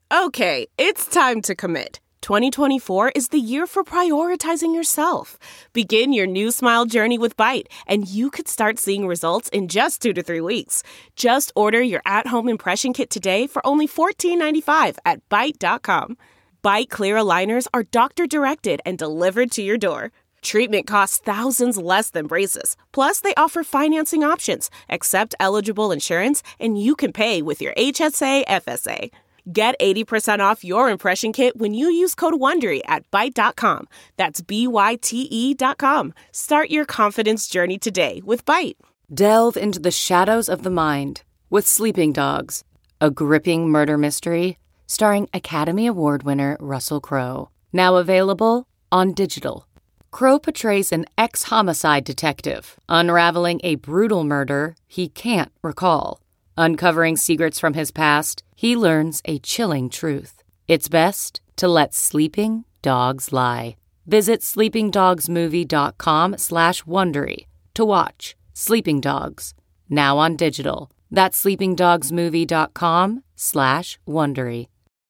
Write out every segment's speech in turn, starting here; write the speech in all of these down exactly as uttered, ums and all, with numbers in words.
Okay, it's time to commit. twenty twenty-four is the year for prioritizing yourself. Begin your new smile journey with Byte, and you could start seeing results in just two to three weeks. Just order your at-home impression kit today for only fourteen ninety-five at byte dot com. Byte clear aligners are doctor-directed and delivered to your door. Treatment costs thousands less than braces. Plus, they offer financing options, accept eligible insurance, and you can pay with your H S A F S A. Get eighty percent off your impression kit when you use code WONDERY at byte dot com. That's B Y T E dot com. Start your confidence journey today with Byte. Delve into the shadows of the mind with Sleeping Dogs, a gripping murder mystery starring Academy Award winner Russell Crowe. Now available on digital. Crowe portrays an ex-homicide detective unraveling a brutal murder he can't recall. Uncovering secrets from his past, he learns a chilling truth. It's best to let sleeping dogs lie. Visit sleepingdogsmovie.com slash Wondery to watch Sleeping Dogs, now on digital. That's sleepingdogsmovie.com slash Wondery.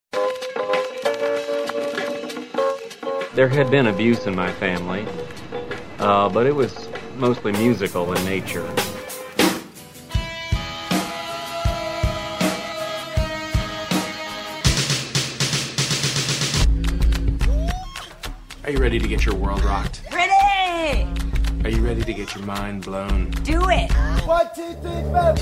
There had been abuse in my family, uh, but it was mostly musical in nature. Are you ready to get your world rocked? Ready! Are you ready to get your mind blown? Do it! One, two, three, four.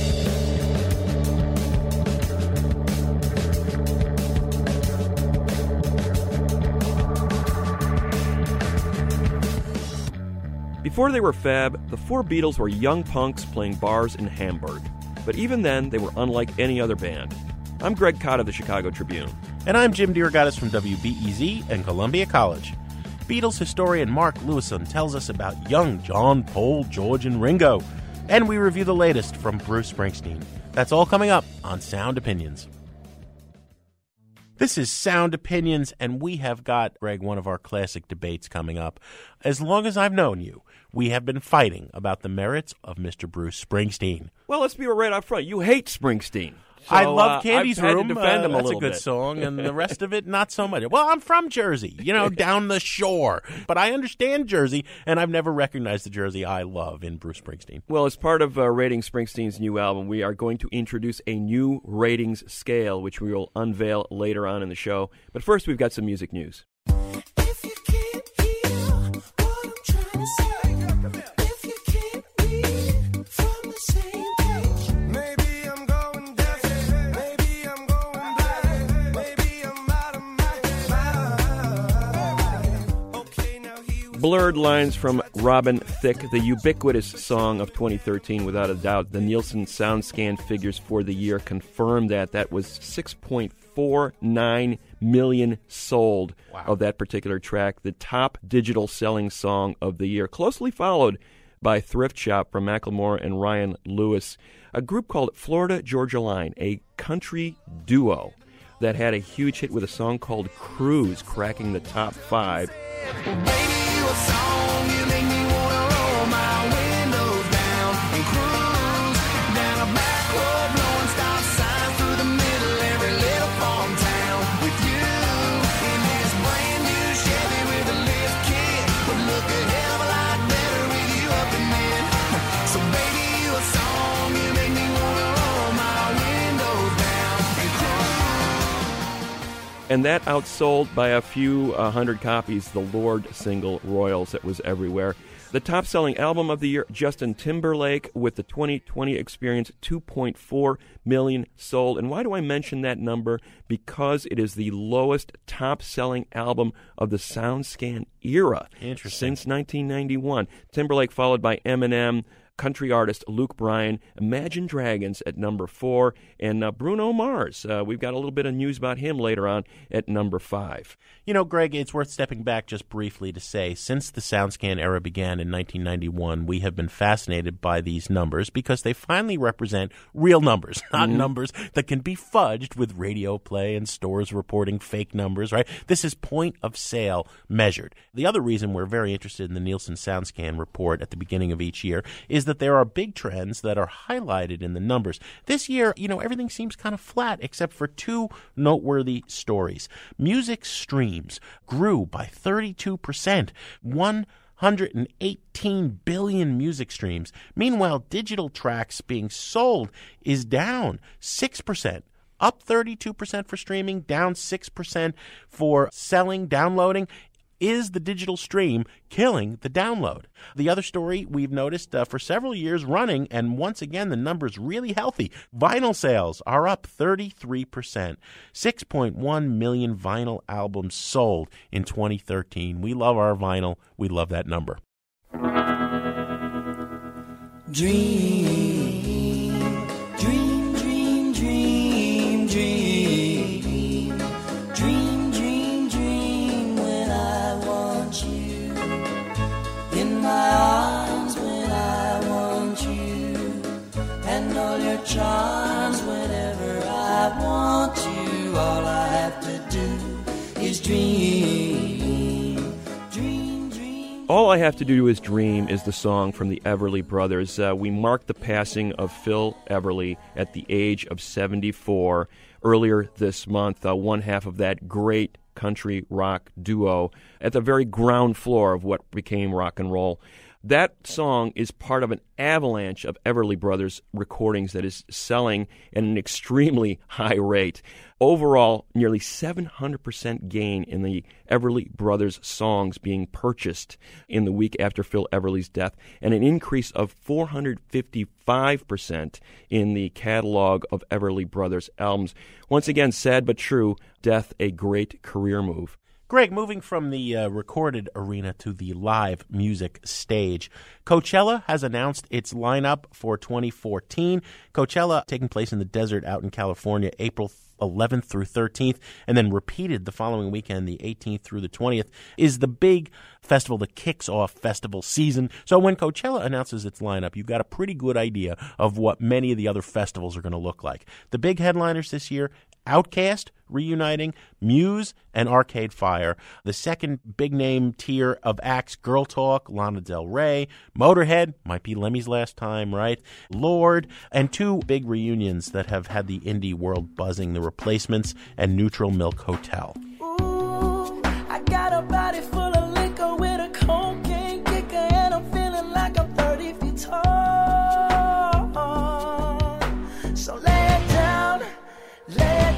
Before they were fab, the four Beatles were young punks playing bars in Hamburg. But even then, they were unlike any other band. I'm Greg Cott of the Chicago Tribune. And I'm Jim DeRogatis from W B E Z and Columbia College. Beatles historian Mark Lewison tells us about young John, Paul, George, and Ringo. And we review the latest from Bruce Springsteen. That's all coming up on Sound Opinions. This is Sound Opinions, and we have got, Greg, one of our classic debates coming up. As long as I've known you, we have been fighting about the merits of Mister Bruce Springsteen. Well, let's be right up front. You hate Springsteen. So, I love uh, Candy's I've had Room. To defend uh, him a that's a little good bit. song, and the rest of it, not so much. Well, I'm from Jersey, you know, down the shore. But I understand Jersey, and I've never recognized the Jersey I love in Bruce Springsteen. Well, as part of uh, Rating Springsteen's new album, we are going to introduce a new ratings scale, which we will unveil later on in the show. But first, we've got some music news. If you can't hear what I'm trying to say, if you can't read from the same page, maybe I'm going deaf, maybe I'm going blind, maybe I'm out of my mind. Okay, now he was Blurred Lines from Robin Thicke, the ubiquitous song of twenty thirteen, without a doubt. The Nielsen SoundScan figures for the year confirmed that. That was six point four nine million sold Wow. of that particular track. The top digital selling song of the year, closely followed by Thrift Shop from Macklemore and Ryan Lewis. A group called Florida Georgia Line, a country duo that had a huge hit with a song called Cruise, cracking the top five. And that outsold by a few uh, hundred copies the Lorde single Royals that was everywhere. The top-selling album of the year, Justin Timberlake, with the twenty twenty Experience, two point four million sold. And why do I mention that number? Because it is the lowest top-selling album of the SoundScan era since nineteen ninety-one. Timberlake followed by Eminem, country artist Luke Bryan, Imagine Dragons at number four, and uh, Bruno Mars. Uh, we've got a little bit of news about him later on at number five. You know, Greg, it's worth stepping back just briefly to say, since the SoundScan era began in nineteen ninety-one, we have been fascinated by these numbers because they finally represent real numbers, not Mm-hmm. numbers that can be fudged with radio play and stores reporting fake numbers, right? This is point of sale measured. The other reason we're very interested in the Nielsen SoundScan report at the beginning of each year is that that there are big trends that are highlighted in the numbers. This year, you know, everything seems kind of flat except for two noteworthy stories. Music streams grew by thirty-two percent, one hundred eighteen billion music streams. Meanwhile, digital tracks being sold is down six percent. Up thirty-two percent for streaming, down six percent for selling, downloading. Is the digital stream killing the download? The other story we've noticed uh, for several years running, and once again the number's really healthy. Vinyl sales are up thirty-three percent. six point one million vinyl albums sold in twenty thirteen. We love our vinyl. We love that number. Dream, dream, dream, dream, dream, dream, dream, dream when I want you, in my arms when I want you, and all your charms whenever I want you. All I have to do is dream, dream, dream. All I Have to Do Is Dream is the song from the Everly Brothers. Uh, we marked the passing of Phil Everly at the age of seventy-four earlier this month, uh, one half of that great country rock duo at the very ground floor of what became rock and roll. That song is part of an avalanche of Everly Brothers recordings that is selling at an extremely high rate. Overall, nearly seven hundred percent gain in the Everly Brothers songs being purchased in the week after Phil Everly's death, and an increase of four hundred fifty-five percent in the catalog of Everly Brothers albums. Once again, sad but true, death a great career move. Greg, moving from the uh, recorded arena to the live music stage, Coachella has announced its lineup for twenty fourteen. Coachella taking place in the desert out in California, April eleventh through thirteenth, and then repeated the following weekend, the eighteenth through the twentieth, is the big festival that kicks off festival season. So when Coachella announces its lineup, you've got a pretty good idea of what many of the other festivals are going to look like. The big headliners this year: Outkast reuniting, Muse, and Arcade Fire. The second big-name tier of acts: Girl Talk, Lana Del Rey, Motorhead, might be Lemmy's last time, right? Lorde, and two big reunions that have had the indie world buzzing: The Replacements and Neutral Milk Hotel. Ooh, I got a body full of liquor with a cocaine kicker, and I'm feeling like I'm thirty feet tall. So lay it down, lay it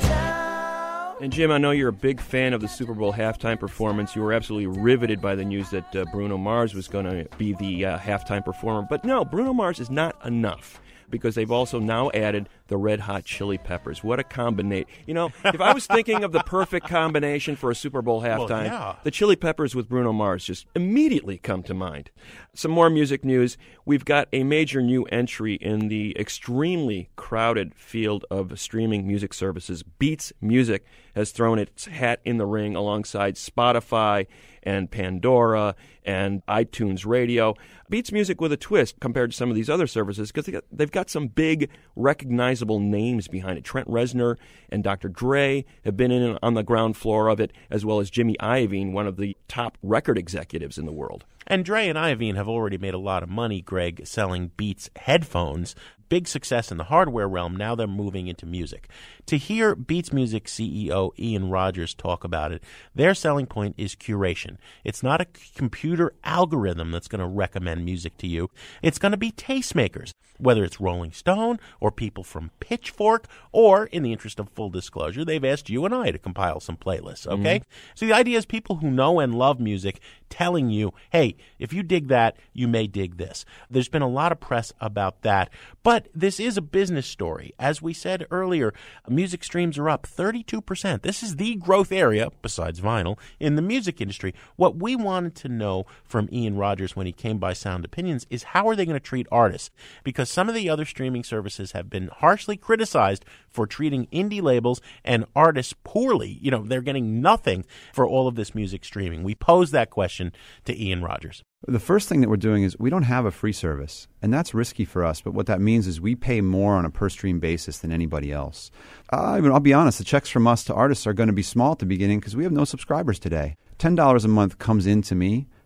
down. And Jim, I know you're a big fan of the Super Bowl halftime performance. You were absolutely riveted by the news that uh, Bruno Mars was going to be the uh, halftime performer. But no, Bruno Mars is not enough, because they've also now added the Red Hot Chili Peppers. What a combination. You know, if I was thinking of the perfect combination for a Super Bowl halftime, Well, yeah. the Chili Peppers with Bruno Mars just immediately come to mind. Some more music news. We've got a major new entry in the extremely crowded field of streaming music services. Beats Music has thrown its hat in the ring alongside Spotify and Pandora and iTunes Radio. Beats Music with a twist compared to some of these other services, because they got, they've got some big recognizable names behind it. Trent Reznor and Doctor Dre have been in on the ground floor of it, as well as Jimmy Iovine, one of the top record executives in the world. And Dre and Iovine have already made a lot of money, Greg, selling Beats headphones. Big success in the hardware realm. Now they're moving into music. To hear Beats Music C E O Ian Rogers talk about it, their selling point is curation. It's not a computer algorithm that's going to recommend music to you. It's going to be tastemakers, whether it's Rolling Stone or people from Pitchfork, or, in the interest of full disclosure, they've asked you and I to compile some playlists, okay? Mm-hmm. So the idea is people who know and love music telling you, hey, if you dig that, you may dig this. There's been a lot of press about that, but this is a business story. As we said earlier, music streams are up thirty-two percent. This is the growth area, besides vinyl, in the music industry. What we wanted to know from Ian Rogers when he came by Sound Opinions is, how are they going to treat artists? Because some of the other streaming services have been harshly criticized for treating indie labels and artists poorly. You know, they're getting nothing for all of this music streaming. We posed that question to Ian Rogers. The first thing that we're doing is we don't have a free service, and that's risky for us. But what that means is we pay more on a per-stream basis than anybody else. Uh, I mean, I'll be honest, the checks from us to artists are going to be small at the beginning because we have no subscribers today. ten dollars a month comes into me.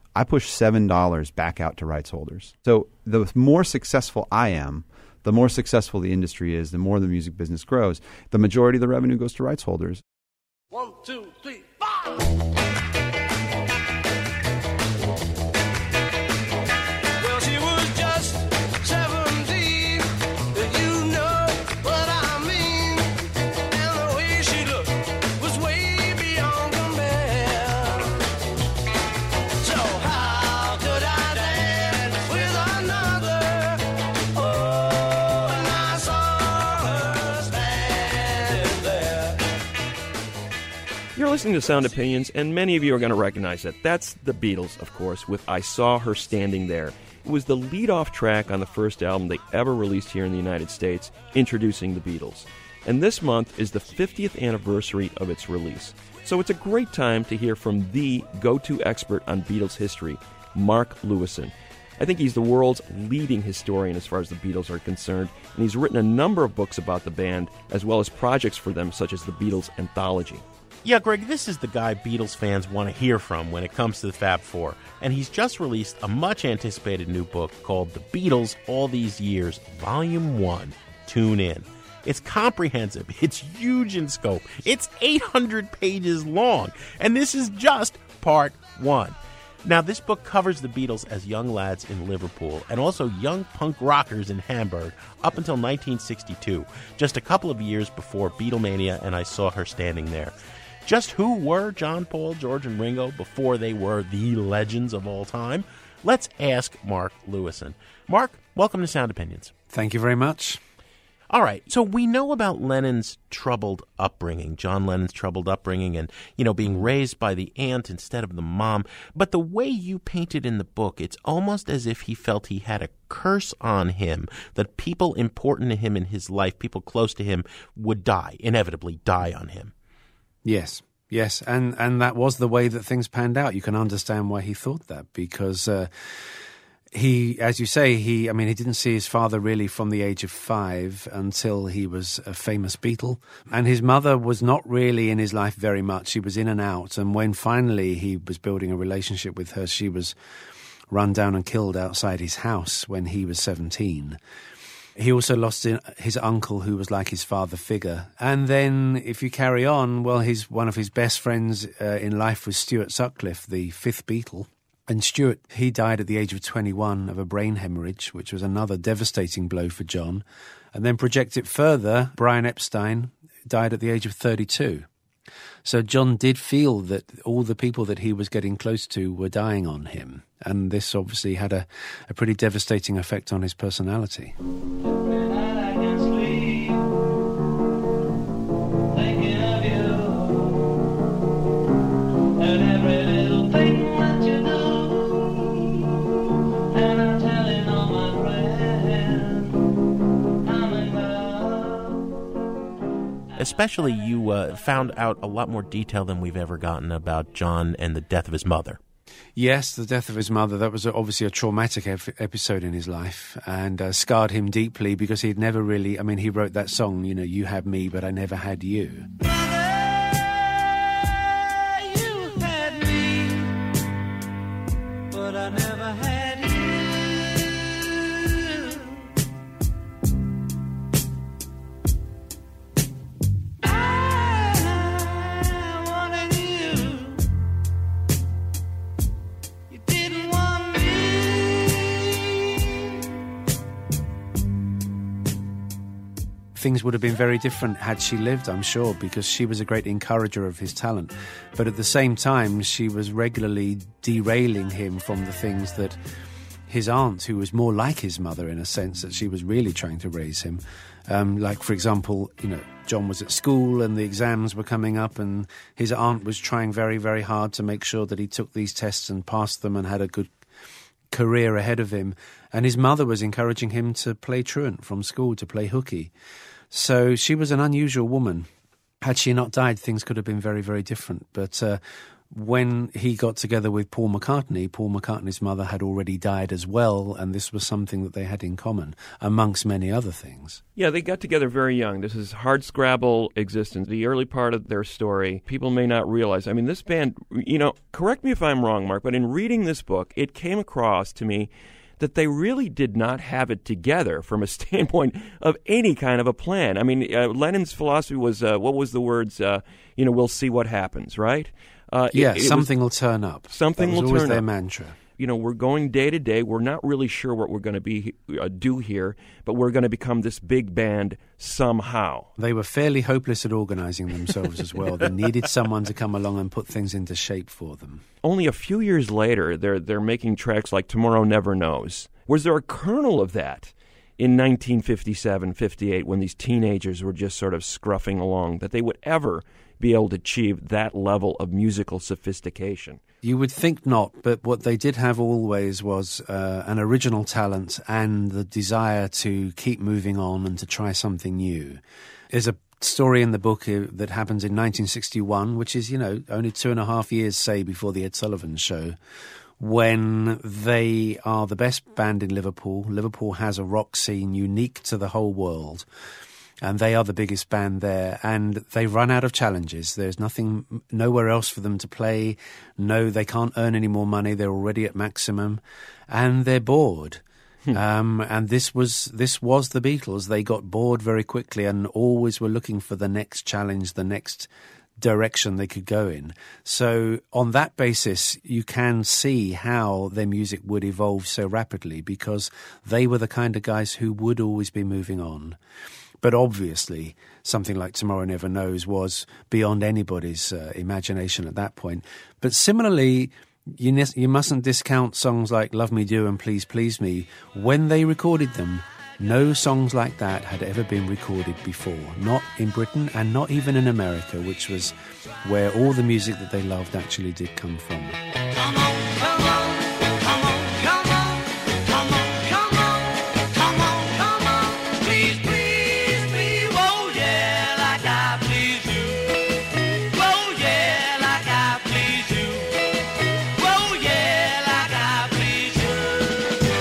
I push seven dollars back out to rights holders. So the more successful I am, the more successful the industry is, the more the music business grows. The majority of the revenue goes to rights holders. One, two, three, five. Well, she was just seventeen, you know what I mean. And the way she looked was way beyond compare. So how could I dance with another? Oh, and I saw her standing there. You're listening to Sound Opinions, and many of you are going to recognize it. That's the Beatles, of course, with I Saw Her Standing There. It was the lead-off track on the first album they ever released here in the United States, introducing the Beatles. And this month is the fiftieth anniversary of its release. So it's a great time to hear from the go-to expert on Beatles history, Mark Lewisohn. I think he's the world's leading historian as far as the Beatles are concerned, and he's written a number of books about the band, as well as projects for them, such as the Beatles Anthology. Yeah, Greg, this is the guy Beatles fans want to hear from when it comes to the Fab Four. And he's just released a much-anticipated new book called The Beatles All These Years, Volume one. Tune in. It's comprehensive. It's huge in scope. It's eight hundred pages long. And this is just part one. Now, this book covers the Beatles as young lads in Liverpool and also young punk rockers in Hamburg up until nineteen sixty-two, just a couple of years before Beatlemania and I Saw Her Standing There. Just who were John, Paul, George, and Ringo before they were the legends of all time? Let's ask Mark Lewisohn. Mark, welcome to Sound Opinions. Thank you very much. All right, so we know about Lennon's troubled upbringing, John Lennon's troubled upbringing and, you know, being raised by the aunt instead of the mom. But the way you paint it in the book, it's almost as if he felt he had a curse on him, that people important to him in his life, people close to him, would die, inevitably die on him. Yes, yes, and, and that was the way that things panned out. You can understand why he thought that, because uh, he, as you say, he, I mean, he didn't see his father really from the age of five until he was a famous Beatle. And his mother was not really in his life very much. She was in and out. And when finally he was building a relationship with her, she was run down and killed outside his house when he was seventeen. He also lost his uncle, who was like his father figure. And then, if you carry on, well, his one of his best friends uh, in life was Stuart Sutcliffe, the fifth Beatle. And Stuart, he died at the age of twenty-one of a brain hemorrhage, which was another devastating blow for John. And then project it further, Brian Epstein died at the age of thirty-two. So John did feel that all the people that he was getting close to were dying on him. And this obviously had a, a pretty devastating effect on his personality. Every night I can sleep, thinking of you, and every little thing that you do, and I'm telling all my friends, I'm in love. Especially you uh, found out a lot more detail than we've ever gotten about John and the death of his mother. Yes, the death of his mother, that was obviously a traumatic ep- episode in his life and uh, scarred him deeply because he'd never really, I mean, he wrote that song, you know, You Had Me, But I Never Had You. Mother, you had me, but I never had you. I wanted you. You didn't want me. Things would have been very different had she lived, I'm sure, because she was a great encourager of his talent. But at the same time, she was regularly derailing him from the things that his aunt, who was more like his mother in a sense, that she was really trying to raise him. Um, like, for example, you know, John was at school and the exams were coming up and his aunt was trying very, very hard to make sure that he took these tests and passed them and had a good career ahead of him. And his mother was encouraging him to play truant from school, to play hooky. So she was an unusual woman. Had she not died, things could have been very, very different. But uh, when he got together with Paul McCartney, Paul McCartney's mother had already died as well, and this was something that they had in common, amongst many other things. Yeah, they got together very young. This is hardscrabble existence, the early part of their story. People may not realize. I mean, this band, you know, correct me if I'm wrong, Mark, but in reading this book, it came across to me that they really did not have it together from a standpoint of any kind of a plan. I mean, uh, Lennon's philosophy was, uh, what was the words, uh, you know, we'll see what happens, right? Uh, yeah, it, it something was, will turn up. Something that was will always turn their up. mantra. You know, we're going day to day. We're not really sure what we're going to be uh, do here, but we're going to become this big band somehow. They were fairly hopeless at organizing themselves as well. They needed someone to come along and put things into shape for them. Only a few years later, they're they're making tracks like Tomorrow Never Knows. Was there a kernel of that in nineteen fifty-seven, fifty-eight, when these teenagers were just sort of scruffing along, that they would ever be able to achieve that level of musical sophistication? You would think not, but what they did have always was uh, an original talent and the desire to keep moving on and to try something new. There's a story in the book uh, that happens in nineteen sixty-one, which is, you know, only two and a half years, say, before the Ed Sullivan Show, when they are the best band in Liverpool. Liverpool has a rock scene unique to the whole world, and they are the biggest band there, and they run out of challenges. There's nothing, nowhere else for them to play. No, they can't earn any more money. They're already at maximum, and they're bored. Hmm. Um, and this was this was the Beatles. They got bored very quickly and always were looking for the next challenge, the next direction they could go in. So on that basis, you can see how their music would evolve so rapidly, because they were the kind of guys who would always be moving on. But obviously, something like Tomorrow Never Knows was beyond anybody's uh, imagination at that point. But similarly, you, ne- you mustn't discount songs like Love Me Do and Please Please Me. When they recorded them, no songs like that had ever been recorded before, not in Britain and not even in America, which was where all the music that they loved actually did come from. Come on, come on, come on, come on, come on, come on, come on, come on. Please, please me, oh yeah, like I please you. Oh yeah, like I please you. Oh yeah, like I please you.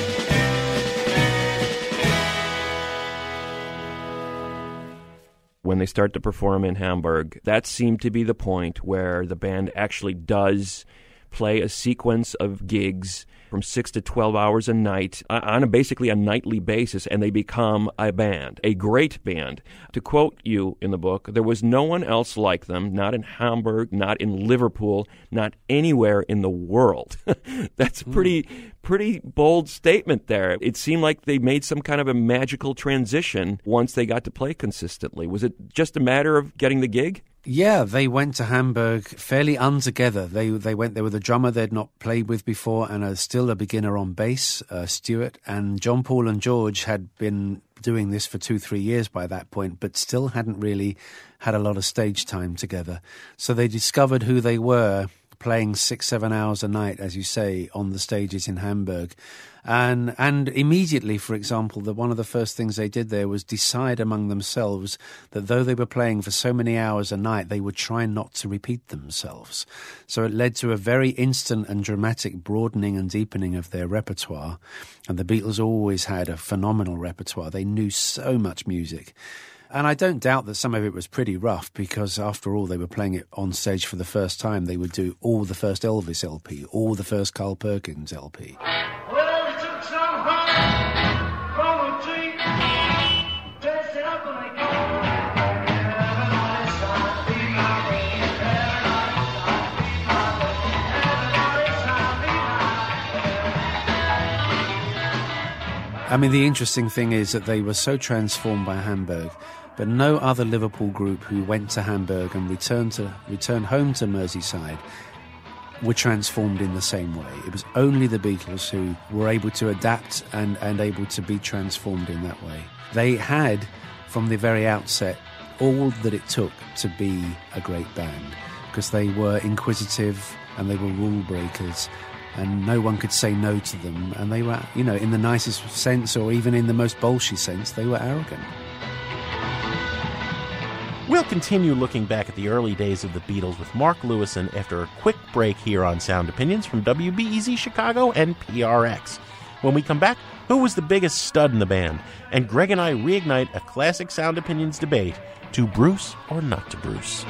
When they start to perform in Hamburg, that seemed to be the point where the band actually does play a sequence of gigs from six to twelve hours a night on a basically a nightly basis, and they become a band, a great band. To quote you in the book, there was no one else like them, not in Hamburg, not in Liverpool, not anywhere in the world. That's a pretty, pretty bold statement there. It seemed like they made some kind of a magical transition once they got to play consistently. Was it just a matter of getting the gig? Yeah, they went to Hamburg fairly untogether. They they went there with a drummer they'd not played with before and a, still a beginner on bass, uh, Stuart. And John, Paul and George had been doing this for two, three years by that point, but still hadn't really had a lot of stage time together. So they discovered who they were, playing six, seven hours a night, as you say, on the stages in Hamburg. And and immediately, for example, the, one of the first things they did there was decide among themselves that though they were playing for so many hours a night, they would try not to repeat themselves. So it led to a very instant and dramatic broadening and deepening of their repertoire. And the Beatles always had a phenomenal repertoire. They knew so much music. And I don't doubt that some of it was pretty rough, because after all, they were playing it on stage for the first time. They would do all the first Elvis L P, all the first Carl Perkins L P. Well, they took some honey from a tree, dressed it up and they go. Everybody's trying to be my baby. Everybody's trying to be my baby. Everybody's trying to be my baby. I mean, the interesting thing is that they were so transformed by Hamburg, but no other Liverpool group who went to Hamburg and returned to returned home to Merseyside were transformed in the same way. It was only the Beatles who were able to adapt and, and able to be transformed in that way. They had, from the very outset, all that it took to be a great band, because they were inquisitive and they were rule breakers, and no one could say no to them, and they were, you know, in the nicest sense or even in the most bolshy sense, they were arrogant. We'll continue looking back at the early days of the Beatles with Mark Lewison after a quick break here on Sound Opinions from W B E Z Chicago and P R X. When we come back, who was the biggest stud in the band? And Greg and I reignite a classic Sound Opinions debate, to Bruce or not to Bruce.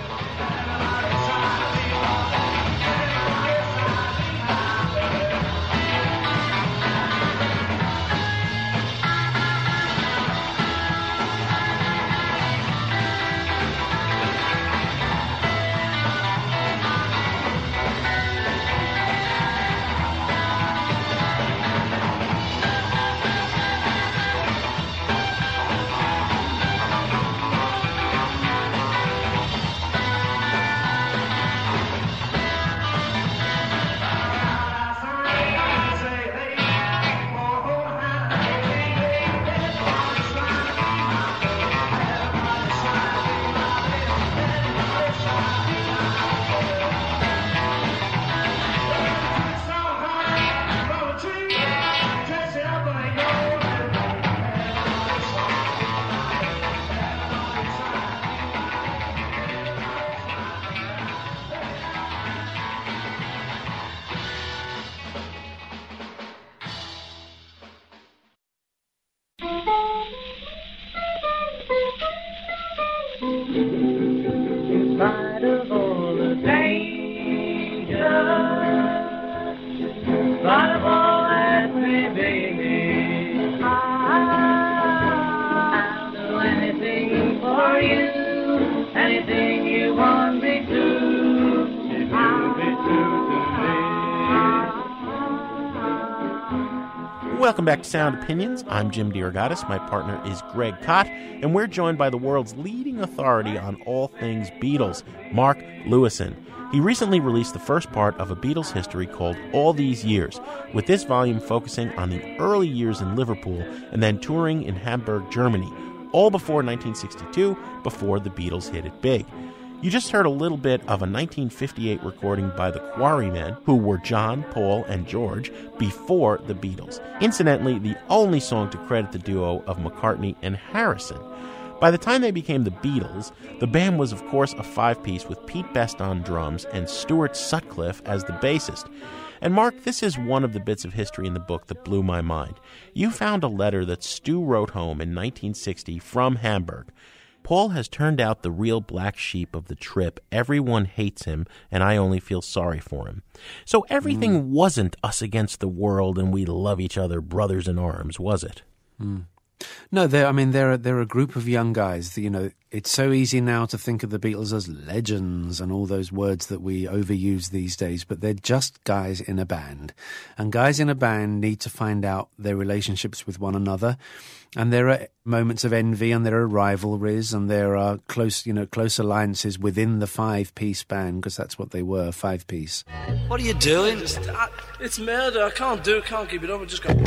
Welcome back to Sound Opinions. I'm Jim DeRogatis. My partner is Greg Kot, and we're joined by the world's leading authority on all things Beatles, Mark Lewison. He recently released the first part of a Beatles history called All These Years, with this volume focusing on the early years in Liverpool and then touring in Hamburg, Germany, all before nineteen sixty-two, before the Beatles hit it big. You just heard a little bit of a nineteen fifty-eight recording by the Quarrymen, who were John, Paul, and George, before the Beatles. Incidentally, the only song to credit the duo of McCartney and Harrison. By the time they became the Beatles, the band was of course a five-piece with Pete Best on drums and Stuart Sutcliffe as the bassist. And Mark, this is one of the bits of history in the book that blew my mind. You found a letter that Stu wrote home in nineteen sixty from Hamburg. Paul has turned out the real black sheep of the trip. Everyone hates him, and I only feel sorry for him. So everything mm. wasn't us against the world and we love each other, brothers in arms, was it? Mm. No, they're, I mean, they're, they're a group of young guys. You know, it's so easy now to think of the Beatles as legends and all those words that we overuse these days, but they're just guys in a band. And guys in a band need to find out their relationships with one another. And there are moments of envy, and there are rivalries, and there are close, you know, close alliances within the five-piece band, because that's what they were, five-piece. What are you doing? Just, I, it's murder. I can't do it. Can't keep it up. I just got.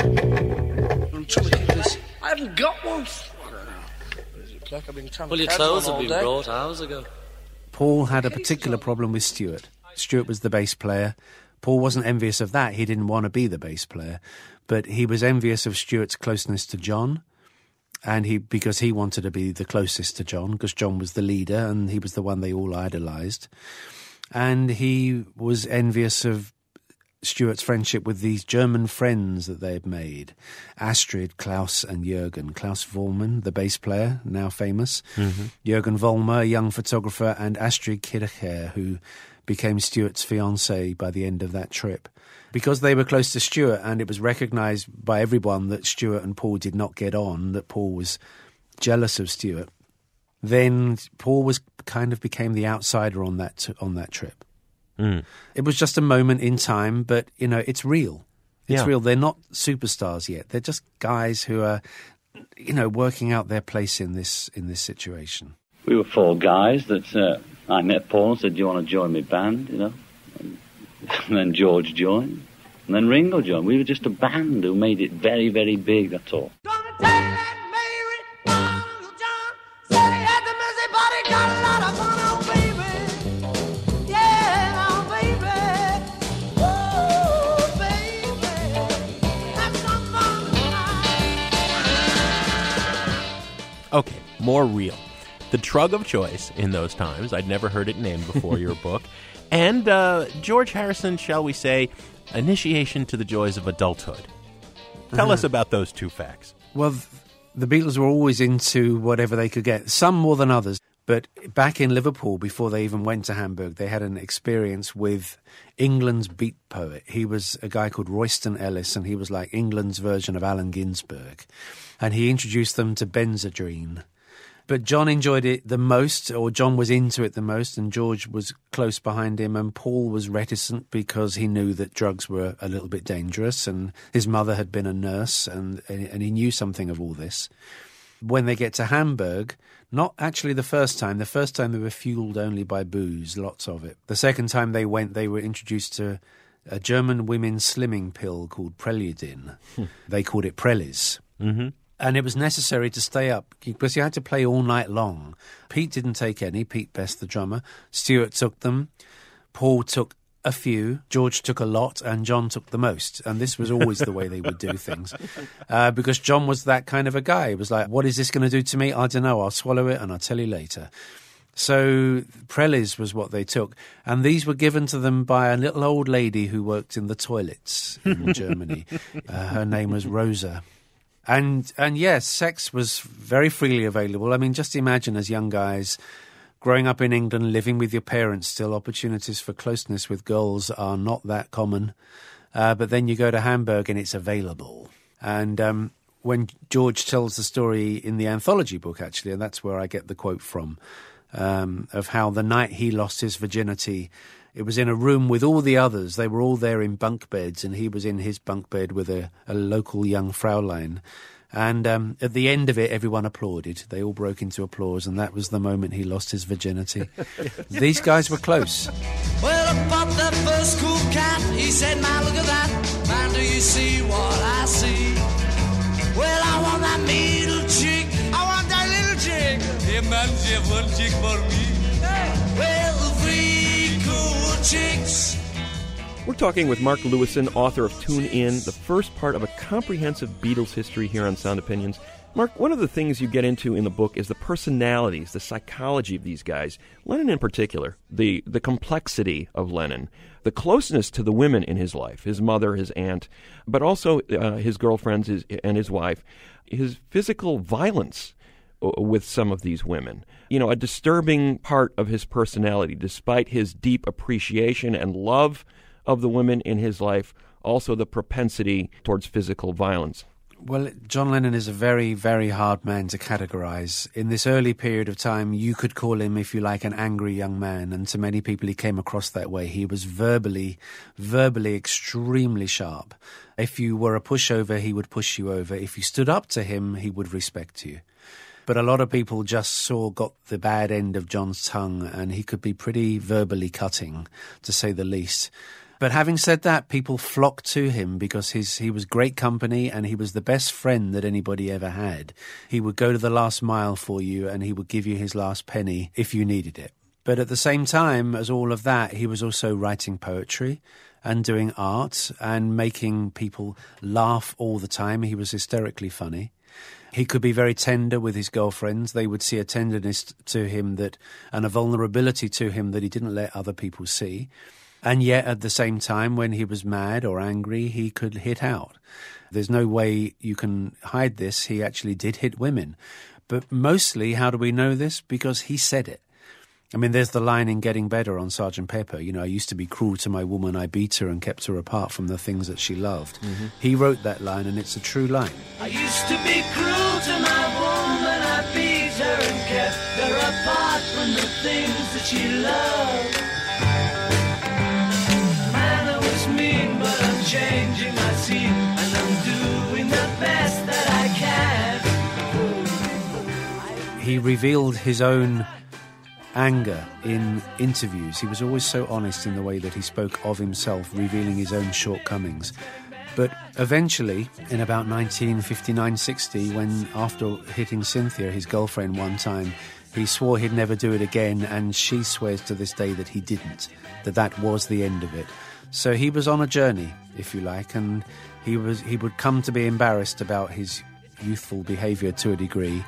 I'm trying to keep this. I haven't got one. Like I've been well, your clothes have been day. brought hours ago. Paul had a particular problem with Stuart. Stuart was the bass player. Paul wasn't envious of that. He didn't want to be the bass player, but he was envious of Stuart's closeness to John. And he, because he wanted to be the closest to John, because John was the leader and he was the one they all idolised. And he was envious of Stuart's friendship with these German friends that they had made. Astrid, Klaus and Jürgen. Klaus Vollmann, the bass player, now famous. Mm-hmm. Jürgen Vollmer, a young photographer, and Astrid Kircher, who became Stuart's fiancée by the end of that trip. Because they were close to Stuart, and it was recognised by everyone that Stuart and Paul did not get on, that Paul was jealous of Stuart, then Paul was kind of became the outsider on that on that trip. Mm. It was just a moment in time, but, you know, it's real. It's yeah. real. They're not superstars yet. They're just guys who are, you know, working out their place in this in this situation. We were four guys that uh, I met Paul and said, do you want to join my band, you know? And then George joined, and then Ringo joined. We were just a band who made it very, very big, that's all. Okay, more real. the drug of choice in those times. I'd never heard it named before your book. And uh, George Harrison, shall we say, initiation to the joys of adulthood. Tell uh-huh. us about those two facts. Well, the Beatles were always into whatever they could get, some more than others. But back in Liverpool, before they even went to Hamburg, they had an experience with England's beat poet. He was a guy called Royston Ellis, and he was like England's version of Allen Ginsberg. And he introduced them to Benzedrine. But John enjoyed it the most, or John was into it the most, and George was close behind him, and Paul was reticent because he knew that drugs were a little bit dangerous, and his mother had been a nurse, and, and he knew something of all this. When they get to Hamburg, not actually the first time. The first time they were fueled only by booze, lots of it. The second time they went, they were introduced to a German women's slimming pill called Preludin. Hmm. They called it Prelis. Mm-hmm. And it was necessary to stay up because you had to play all night long. Pete didn't take any. Pete Best, the drummer. Stuart took them. Paul took a few. George took a lot, and John took the most. And this was always the way they would do things, uh, because John was that kind of a guy. It was like, "What is this going to do to me? I don't know. I'll swallow it, and I'll tell you later." So Prelis was what they took, and these were given to them by a little old lady who worked in the toilets in Germany. Uh, her name was Rosa. And, and yes, sex was very freely available. I mean, just imagine as young guys growing up in England, living with your parents still, opportunities for closeness with girls are not that common. Uh, but then you go to Hamburg and it's available. And um, when George tells the story in the anthology book, actually, and that's where I get the quote from, um, of how the night he lost his virginity, it was in a room with all the others. They were all there in bunk beds, and he was in his bunk bed with a, a local young Fraulein. And um, at the end of it, everyone applauded. They all broke into applause, and that was the moment he lost his virginity. These guys were close. Well, I bought that first cool cat. He said, "Man, look at that. Man, do you see what I see? Well, I want that middle chick. I want that little chick. Hey, man, you have one chick for me. Hey. Well, three cool chicks." We're talking with Mark Lewisohn, author of Tune In, the first part of a comprehensive Beatles history here on Sound Opinions. Mark, one of the things you get into in the book is the personalities, the psychology of these guys. Lennon in particular, the, the complexity of Lennon, the closeness to the women in his life, his mother, his aunt, but also uh, his girlfriends his, and his wife, his physical violence with some of these women. You know, a disturbing part of his personality, despite his deep appreciation and love of the women in his life, also the propensity towards physical violence. Well, John Lennon is a very, very hard man to categorize. In this early period of time, you could call him, if you like, an angry young man, and to many people he came across that way. He was verbally, verbally extremely sharp. If you were a pushover, he would push you over. If you stood up to him, he would respect you. But a lot of people just saw, got the bad end of John's tongue, and he could be pretty verbally cutting, to say the least. But having said that, people flocked to him because his, he was great company and he was the best friend that anybody ever had. He would go to the last mile for you and he would give you his last penny if you needed it. But at the same time as all of that, he was also writing poetry and doing art and making people laugh all the time. He was hysterically funny. He could be very tender with his girlfriends. They would see a tenderness to him that, and a vulnerability to him that he didn't let other people see. And yet, at the same time, when he was mad or angry, he could hit out. There's no way you can hide this. He actually did hit women. But mostly, how do we know this? Because he said it. I mean, there's the line in Getting Better on Sergeant Pepper. You know, I used to be cruel to my woman. I beat her and kept her apart from the things that she loved. Mm-hmm. He wrote that line, and it's a true line. I used to be cruel to my woman. I beat her and kept her apart from the things that she loved. Mean, but I'm changing my scene and I'm doing the best that I can. He revealed his own anger in interviews. He was always so honest in the way that he spoke of himself, revealing his own shortcomings. But eventually, in about nineteen fifty-nine sixty, when after hitting Cynthia, his girlfriend, one time, he swore he'd never do it again, and she swears to this day that he didn't, that that was the end of it. So he was on a journey, if you like, and he was he would come to be embarrassed about his youthful behaviour to a degree,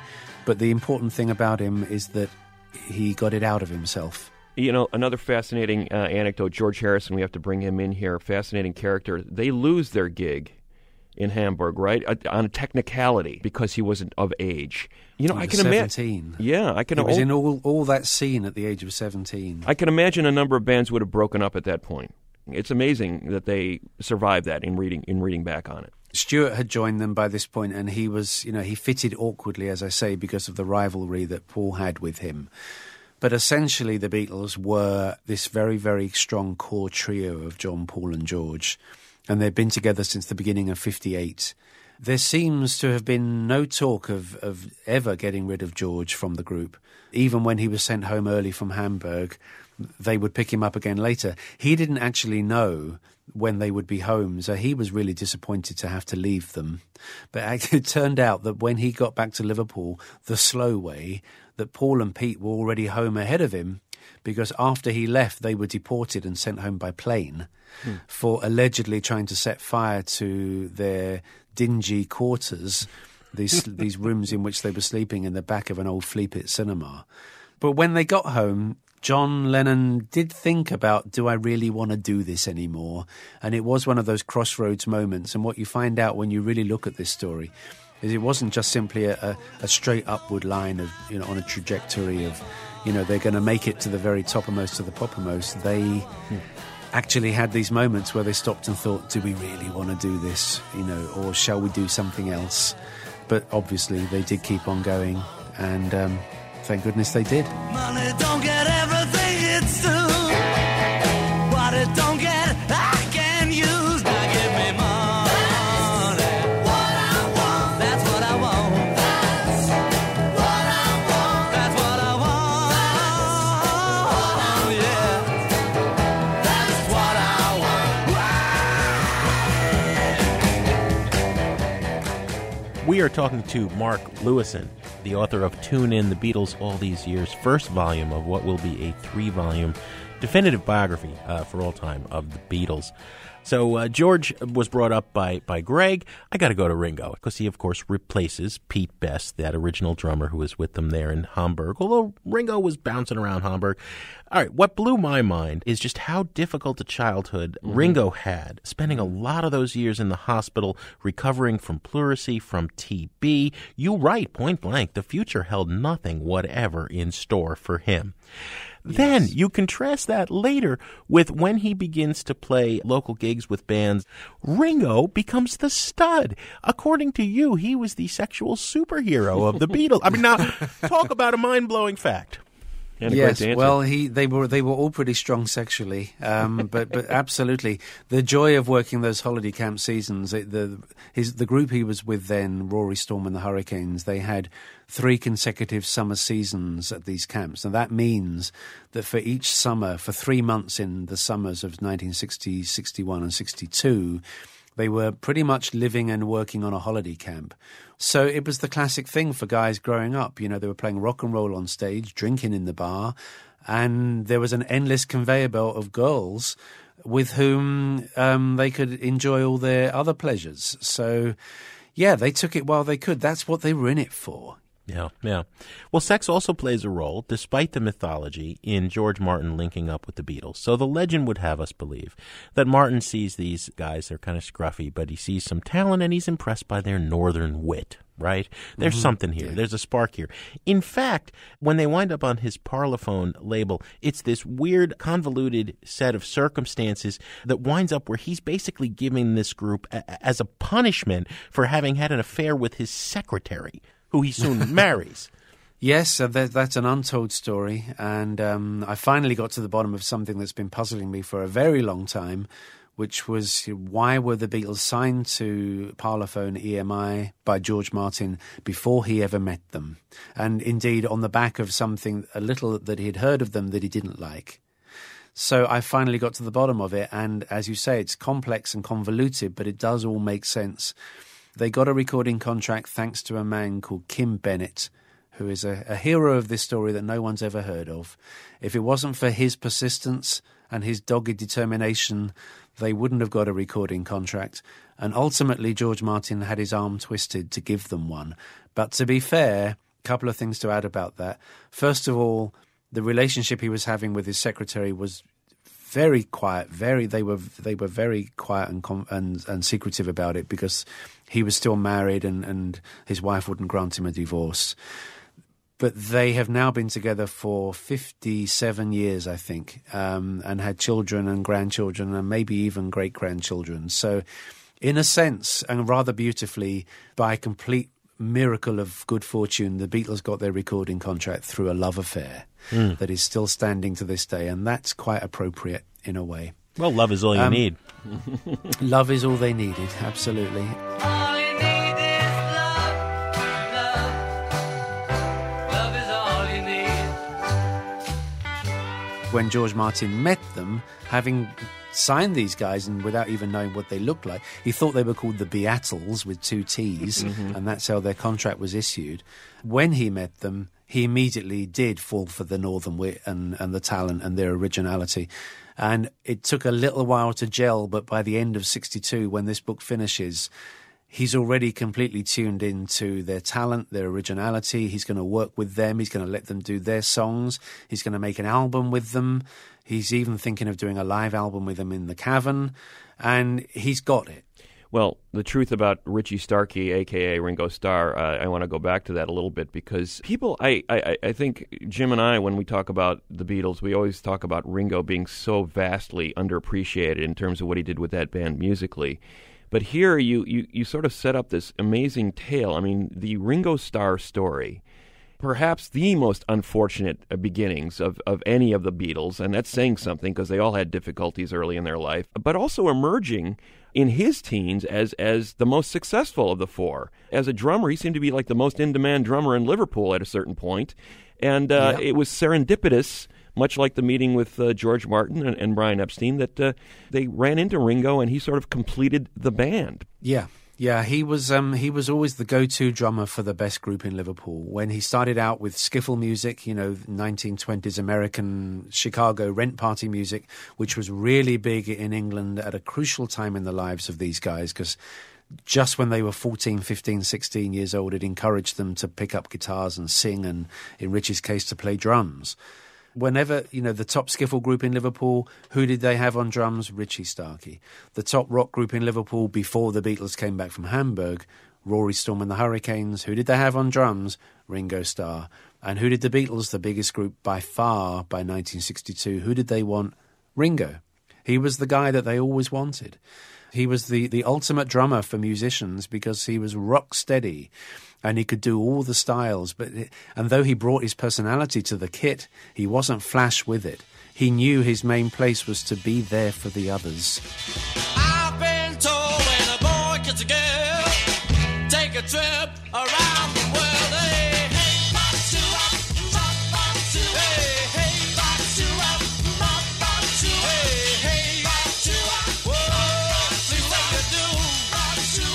But the important thing about him is that he got it out of himself. You know, another fascinating uh, anecdote, George Harrison, we have to bring him in here, fascinating character. They lose their gig in Hamburg, right, uh, on a technicality because he wasn't of age. You know, he I was can imagine. seventeen. Yeah, I can. He was o- in all, all that scene at the age of seventeen. I can imagine a number of bands would have broken up at that point. It's amazing that they survived that in reading in reading back on it. Stewart had joined them by this point, and he was, you know, he fitted awkwardly, as I say, because of the rivalry that Paul had with him. But essentially, the Beatles were this very, very strong core trio of John, Paul, and George, and they'd been together since the beginning of fifty-eight. There seems to have been no talk of, of ever getting rid of George from the group. Even when he was sent home early from Hamburg, they would pick him up again later. He didn't actually know when they would be home, so he was really disappointed to have to leave them. But it turned out that when he got back to Liverpool the slow way, that Paul and Pete were already home ahead of him, because after he left they were deported and sent home by plane hmm. for allegedly trying to set fire to their dingy quarters, these these rooms in which they were sleeping in the back of an old Flea Pit cinema. But when they got home, John Lennon did think about, do I really want to do this anymore? And it was one of those crossroads moments. And what you find out when you really look at this story is it wasn't just simply a, a, a straight upward line of, you know, on a trajectory of, you know, they're going to make it to the very toppermost to the poppermost. They hmm. actually had these moments where they stopped and thought, do we really want to do this, you know, or shall we do something else? But obviously they did keep on going, and um, thank goodness they did. Money don't get everything it's due. What it don't get, I can use. Now give me money. What I want, that's what I want. That's what I want. That's what I want. Yeah, that's what I want. We are talking to Mark Lewisohn, the author of Tune In, The Beatles All These Years, first volume of what will be a three-volume definitive biography uh, for all time of the Beatles. So uh, George was brought up by, by Greg. I got to go to Ringo, because he, of course, replaces Pete Best, that original drummer who was with them there in Hamburg, although Ringo was bouncing around Hamburg. All right, what blew my mind is just how difficult a childhood mm-hmm. Ringo had, spending a lot of those years in the hospital, recovering from pleurisy, from T B. You write, point blank, the future held nothing whatever in store for him. Yes. Then you contrast that later with when he begins to play local gigs with bands. Ringo becomes the stud. According to you, he was the sexual superhero of the Beatles. I mean, now, talk about a mind-blowing fact. And yes, well, he they were they were all pretty strong sexually, um, but but absolutely the joy of working those holiday camp seasons. It, the his the group he was with then, Rory Storm and the Hurricanes, they had three consecutive summer seasons at these camps, and that means that for each summer, for three months in the summers of nineteen sixty, sixty-one, and sixty-two. They were pretty much living and working on a holiday camp. So it was the classic thing for guys growing up. You know, they were playing rock and roll on stage, drinking in the bar, and there was an endless conveyor belt of girls with whom um, they could enjoy all their other pleasures. So, yeah, they took it while they could. That's what they were in it for. Yeah, yeah. Well, sex also plays a role, despite the mythology, in George Martin linking up with the Beatles. So the legend would have us believe that Martin sees these guys, they're kind of scruffy, but he sees some talent and he's impressed by their northern wit, right? There's mm-hmm. something here. Yeah. There's a spark here. In fact, when they wind up on his Parlophone label, it's this weird, convoluted set of circumstances that winds up where he's basically giving this group a- as a punishment for having had an affair with his secretary, who he soon marries. Yes, uh, that, that's an untold story, and um, I finally got to the bottom of something that's been puzzling me for a very long time, which was why were the Beatles signed to Parlophone E M I by George Martin before he ever met them, and indeed on the back of something a little that he'd heard of them that he didn't like. So I finally got to the bottom of it, and as you say, it's complex and convoluted, but it does all make sense. They got a recording contract thanks to a man called Kim Bennett, who is a, a hero of this story that no one's ever heard of. If it wasn't for his persistence and his dogged determination, they wouldn't have got a recording contract. And ultimately, George Martin had his arm twisted to give them one. But to be fair, A couple of things to add about that. First of all, the relationship he was having with his secretary was very quiet. Very, they were they were very quiet and and, and secretive about it because he was still married and, and his wife wouldn't grant him a divorce. But they have now been together for fifty-seven years, I think, um, and had children and grandchildren and maybe even great-grandchildren. So in a sense, and rather beautifully, by complete miracle of good fortune, the Beatles got their recording contract through a love affair mm. that is still standing to this day, and that's quite appropriate in a way. Well, love is all you um, need. Love is all they needed, absolutely. All you need is love, love. Love is all you need. When George Martin met them, having signed these guys and without even knowing what they looked like, he thought they were called the Beatles with two T's, mm-hmm. and that's how their contract was issued. When he met them, he immediately did fall for the northern wit and, and the talent and their originality. And it took a little while to gel, but by the end of sixty-two, when this book finishes, he's already completely tuned into their talent, their originality. He's going to work with them. He's going to let them do their songs. He's going to make an album with them. He's even thinking of doing a live album with them in the Cavern, and he's got it. Well, the truth about Richie Starkey, a k a. Ringo Starr, uh, I want to go back to that a little bit because people, I, I, I think Jim and I, when we talk about the Beatles, we always talk about Ringo being so vastly underappreciated in terms of what he did with that band musically. But here you, you, you sort of set up this amazing tale. I mean, the Ringo Starr story, perhaps the most unfortunate beginnings of, of any of the Beatles, and that's saying something because they all had difficulties early in their life, but also emerging in his teens as as the most successful of the four. As a drummer, he seemed to be like the most in-demand drummer in Liverpool at a certain point, and uh, yeah. it was serendipitous, much like the meeting with uh, George Martin and, and Brian Epstein, that uh, they ran into Ringo and he sort of completed the band. Yeah. Yeah, he was um, he was always the go-to drummer for the best group in Liverpool. When he started out with skiffle music, you know, nineteen twenties American Chicago rent party music, which was really big in England at a crucial time in the lives of these guys, because just when they were fourteen, fifteen, sixteen years old, it encouraged them to pick up guitars and sing, and in Richie's case, to play drums. Whenever, you know, the top skiffle group in Liverpool, who did they have on drums? Richie Starkey. The top rock group in Liverpool before the Beatles came back from Hamburg, Rory Storm and the Hurricanes, who did they have on drums? Ringo Starr. And who did the Beatles, the biggest group by far by nineteen sixty-two, who did they want? Ringo. He was the guy that they always wanted. He was the, the ultimate drummer for musicians because he was rock steady and he could do all the styles. But and though he brought his personality to the kit, he wasn't flash with it. He knew his main place was to be there for the others. I've been told when a boy gets a girl, take a trip around the world. Hey, hey, box you up, box, box you, hey, hey, box you up, box, box you, hey, hey, box you up, whoa, see what you do, box you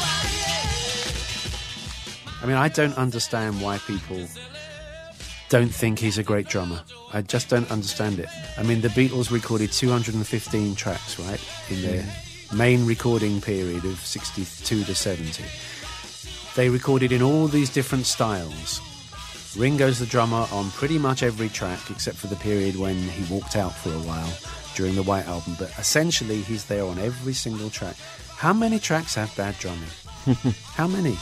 up, yeah. I mean, I don't understand why people don't think he's a great drummer. I just don't understand it. I mean, the Beatles recorded two hundred fifteen tracks, right, in their main recording period of sixty-two to seventy. They recorded in all these different styles. Ringo's the drummer on pretty much every track, except for the period when he walked out for a while during the White Album. But essentially, he's there on every single track. How many tracks have bad drumming? How many?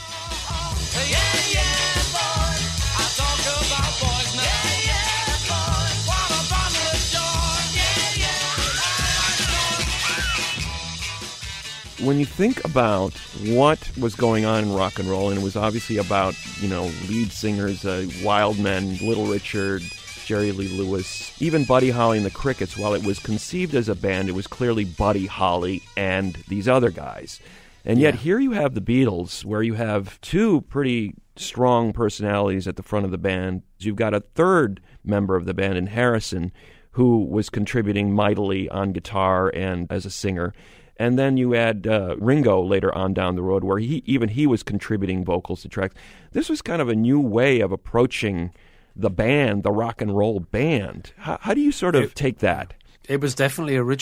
When you think about what was going on in rock and roll, and it was obviously about, you know, lead singers, uh, Wild Men, Little Richard, Jerry Lee Lewis, even Buddy Holly and the Crickets, while it was conceived as a band, it was clearly Buddy Holly and these other guys. And yet Yeah. here you have the Beatles, where you have two pretty strong personalities at the front of the band. You've got a third member of the band in Harrison, who was contributing mightily on guitar and as a singer. And then you add uh, Ringo later on down the road, where he even he was contributing vocals to tracks. This was kind of a new way of approaching the band, the rock and roll band. How, how do you sort of it, take that? It was definitely original.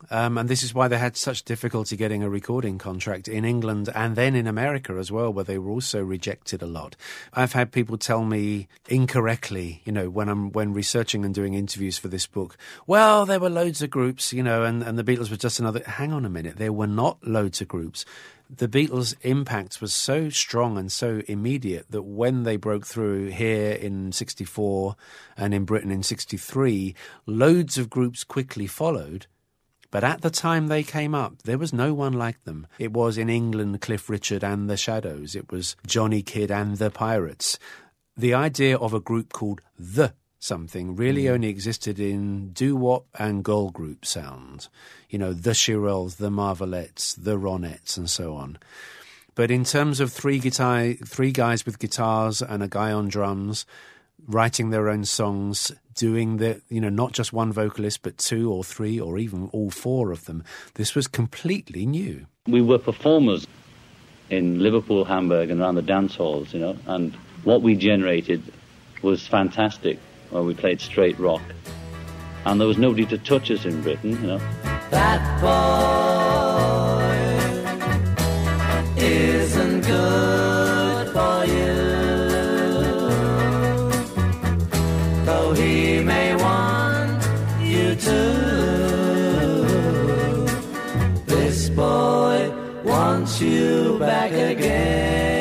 Um, and this is why they had such difficulty getting a recording contract in England and then in America as well, where they were also rejected a lot. I've had people tell me incorrectly, you know, when I'm when researching and doing interviews for this book, well, there were loads of groups, you know, and, and the Beatles were just another. Hang on a minute, there were not loads of groups. The Beatles' impact was so strong and so immediate that when they broke through here in sixty-four and in Britain in sixty-three, loads of groups quickly followed. But at the time they came up, there was no one like them. It was in England Cliff Richard and the Shadows. It was Johnny Kidd and the Pirates. The idea of a group called The Something really mm. only existed in doo-wop and girl group sound. You know, the Shirelles, the Marvelettes, the Ronettes, and so on. But in terms of three guitar, three guys with guitars and a guy on drums, writing their own songs, doing the, you know, not just one vocalist, but two or three or even all four of them, this was completely new. We were performers in Liverpool, Hamburg, and around the dance halls, you know, and what we generated was fantastic. Well, we played straight rock, and there was nobody to touch us in Britain, you know. That boy isn't good for you, though he may want you to. This boy wants you back again.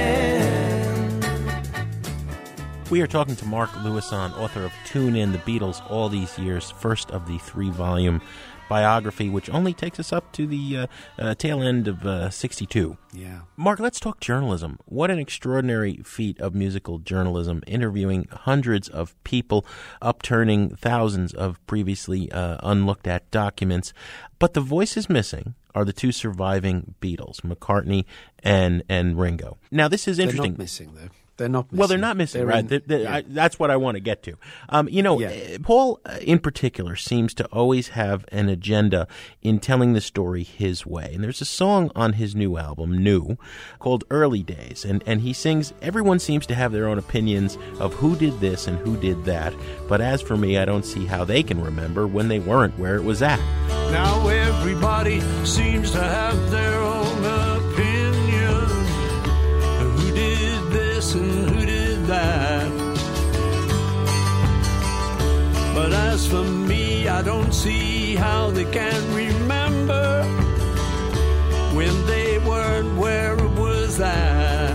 We are talking to Mark Lewisohn, author of Tune In, The Beatles, All These Years, first of the three-volume biography, which only takes us up to the uh, uh, tail end of uh, sixty-two. Yeah. Mark, let's talk journalism. What an extraordinary feat of musical journalism, interviewing hundreds of people, upturning thousands of previously uh, unlooked-at documents. But the voices missing are the two surviving Beatles, McCartney and, and Ringo. Now, this is interesting. They're not missing, though. They're not missing. Well, they're not missing, they're right? In, they're, they're, yeah. I, that's what I want to get to. Um, you know, yeah. Paul, uh, in particular, seems to always have an agenda in telling the story his way. And there's a song on his new album, New, called Early Days. And, and he sings, everyone seems to have their own opinions of who did this and who did that. But as for me, I don't see how they can remember when they weren't where it was at. Now everybody seems to have their own opinion. Who did this and who did that? But as for me, I don't see how they can remember when they weren't where it was at.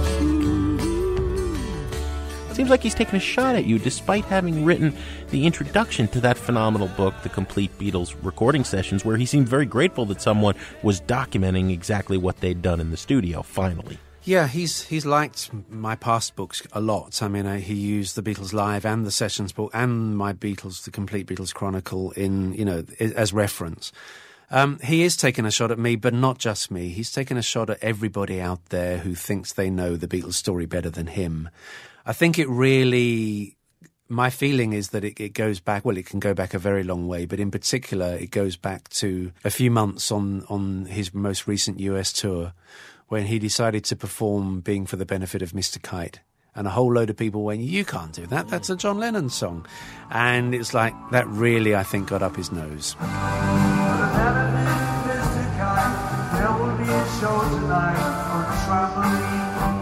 Seems like he's taking a shot at you, despite having written the introduction to that phenomenal book, The Complete Beatles Recording Sessions, where he seemed very grateful that someone was documenting exactly what they'd done in the studio, finally. Yeah, he's he's liked my past books a lot. I mean, uh, he used the Beatles Live and the Sessions book and my Beatles, The Complete Beatles Chronicle, in, you know, as reference. Um, he is taking a shot at me, but not just me. He's taking a shot at everybody out there who thinks they know the Beatles story better than him. I think it really, my feeling is that it, it goes back, well, it can go back a very long way, but in particular, it goes back to a few months on, on his most recent U S tour, when he decided to perform Being for the Benefit of Mister Kite. And a whole load of people went, you can't do that, that's a John Lennon song. And it's like, that really, I think, got up his nose. There will be a show tonight on Trampoline.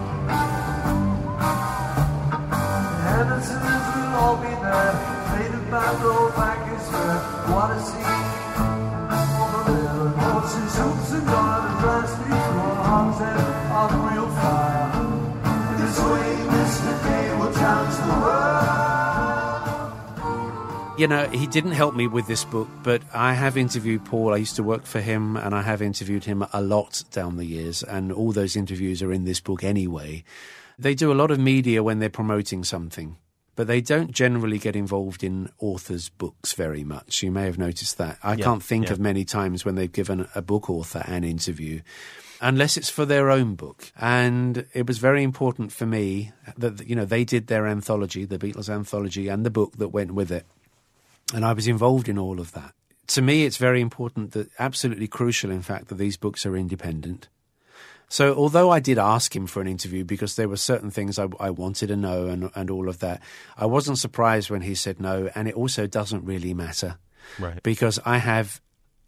Editors will all be there, made of bad old back is fair. What a scene! All the little horses, hoops and gardens, last week on arms and on real fire. This way, Mister K will challenge the world. You know, he didn't help me with this book, but I have interviewed Paul. I used to work for him, and I have interviewed him a lot down the years, and all those interviews are in this book anyway. They do a lot of media when they're promoting something, but they don't generally get involved in authors' books very much. You may have noticed that. I yeah, can't think yeah. of many times when they've given a book author an interview, unless it's for their own book. And it was very important for me that, you know, they did their anthology, the Beatles anthology, and the book that went with it. And I was involved in all of that. To me, it's very important, that absolutely crucial, in fact, that these books are independent. So although I did ask him for an interview because there were certain things I, I wanted to know and, and all of that, I wasn't surprised when he said no, and it also doesn't really matter. Right. Because I have